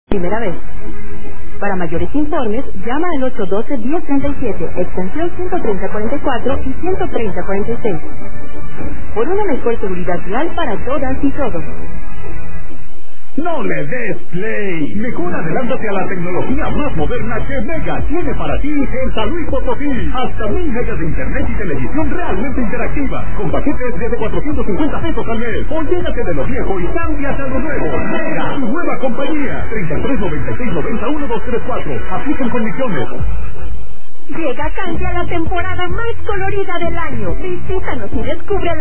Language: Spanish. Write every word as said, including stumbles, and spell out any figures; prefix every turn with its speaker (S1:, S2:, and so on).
S1: primera vez. Para mayores informes, llama al ocho uno dos, uno cero tres siete, extensión ciento treinta cuarenta y cuatro y ciento treinta cuarenta y seis. Por una mejor seguridad vial para todas y todos.
S2: No le des play. Mejor adelántate a la tecnología más moderna que Mega tiene para ti en San Luis Potosí. Hasta mil megas de internet y televisión realmente interactiva. Con paquetes desde cuatrocientos cincuenta pesos al mes. Olvídate de lo viejo y cambias a lo nuevo. Mega, tu nueva compañía. treinta y tres noventa y seis noventa uno dos tres cuatro. Aplican condiciones.
S3: Llega Candia la temporada más colorida del año. Visítanos y descubre la